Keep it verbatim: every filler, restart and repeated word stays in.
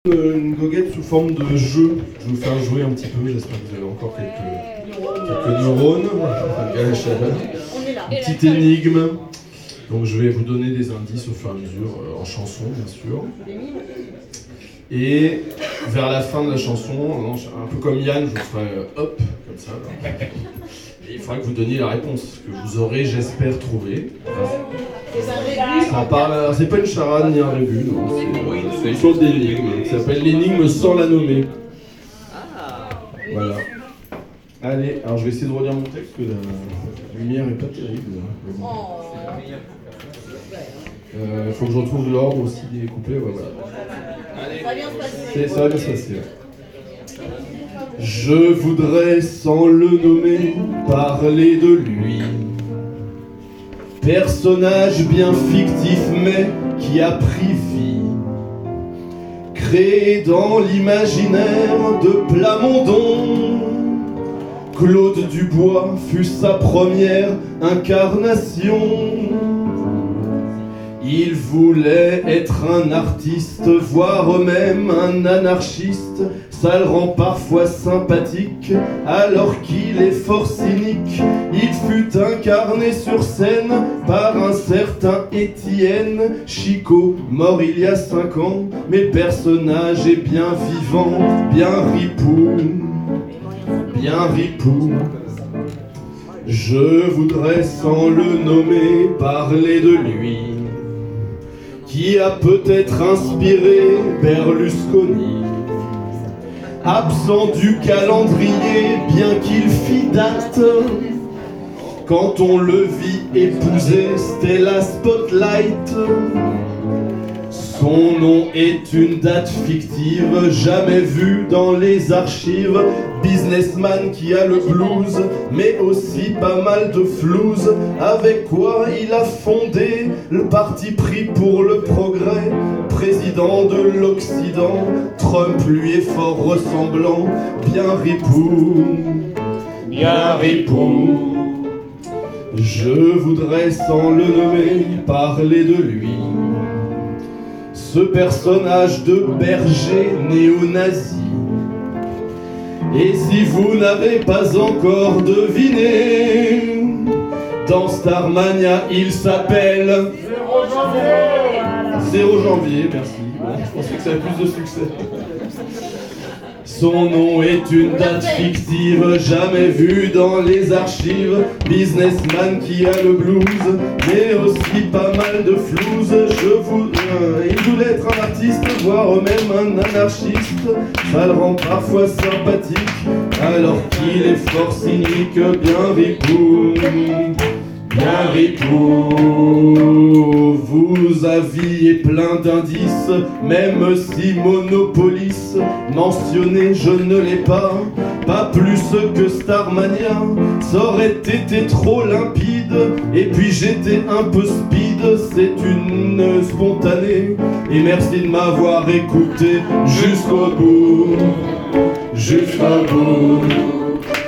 Une goguette sous forme de jeu. Je vais vous faire jouer un petit peu, j'espère que vous avez encore quelques, quelques neurones. Une petite énigme. Donc je vais vous donner des indices au fur et à mesure, euh, en chanson bien sûr. Et vers la fin de la chanson, un peu comme Yann, je vous ferai euh, hop, comme ça. Là. Et il faudra que vous donniez la réponse, que vous aurez, j'espère, trouvé. Ça parle, c'est pas une charade ni un rébut, non, c'est, c'est une chose d'énigme qui s'appelle l'énigme sans la nommer. Voilà. Allez, alors je vais essayer de relire mon texte, parce que la lumière est pas terrible. Bon. Euh, faut que je retrouve l'ordre aussi des couplets, ouais, voilà. Allez, ça va bien se passer. Ça va bien se passer. Je voudrais, sans le nommer, parler de lui. Personnage bien fictif mais qui a pris vie. Créé dans l'imaginaire de Plamondon, Claude Dubois fut sa première incarnation. Il voulait être un artiste, voire même un anarchiste. Ça le rend parfois sympathique, alors qu'il est fort cynique. Il fut incarné sur scène par un certain Étienne Chicot, mort il y a cinq ans, mais le personnage est bien vivant, bien ripou, bien ripou. Je voudrais, sans le nommer, parler de lui, qui a peut-être inspiré Berlusconi. Absent du calendrier, bien qu'il fit date, quand on le vit épouser Stella Spotlight. Son nom est une date fictive, jamais vue dans les archives. Businessman qui a le blues, mais aussi pas mal de flouze. Avec quoi il a fondé le parti pris pour le progrès. Président de l'Occident, Trump lui est fort ressemblant. Bien ripou, bien ripou. Je voudrais, sans le nommer, parler de lui. Ce personnage de berger néo-nazi. Et si vous n'avez pas encore deviné, dans Starmania il s'appelle zéro janvier. zéro janvier, merci. Bon, je pensais que ça avait plus de succès. Son nom est une date fictive, jamais vue dans les archives. Businessman qui a le blues, mais aussi pas mal de flouze. Je vous... Euh, il voulait être un artiste, voire même un anarchiste. Ça le rend parfois sympathique, alors qu'il est fort cynique. Bien ripou, bien ripou. Vous aviez plein d'indices, même si Monopolis mentionné, je ne l'ai pas. Pas plus que Starmania, ça aurait été trop limpide. Et puis j'étais un peu speed, c'est une spontanée. Et merci de m'avoir écouté jusqu'au bout, jusqu'au bout.